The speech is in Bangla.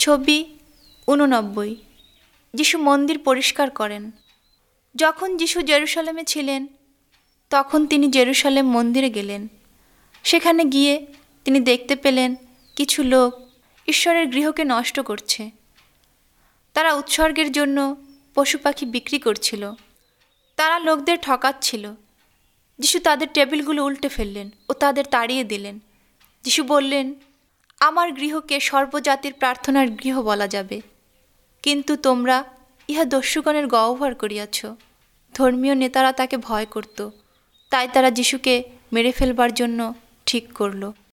ছবি 89। যিশু মন্দির পরিষ্কার করেন। যখন যিশু জেরুসালেমে ছিলেন তখন তিনি জেরুসালেম মন্দিরে গেলেন। সেখানে গিয়ে তিনি দেখতে পেলেন কিছু লোক ঈশ্বরের গৃহকে নষ্ট করছে। তারা উৎসর্গের জন্য পশু পাখি বিক্রি করছিল। তারা লোকদের ঠকাচ্ছিল। যিশু তাদের টেবিলগুলো উল্টে ফেললেন ও তাদের তাড়িয়ে দিলেন। যিশু বললেন, আমার গৃহকে সর্বজাতির প্রার্থনার গৃহ বলা যাবে, কিন্তু তোমরা ইহা দস্যুগণের গহ্বর করিয়াছ। ধর্মীয় নেতারা তাকে ভয় করত, তাই তারা যিশুকে মেরে ফেলবার জন্য ঠিক করল।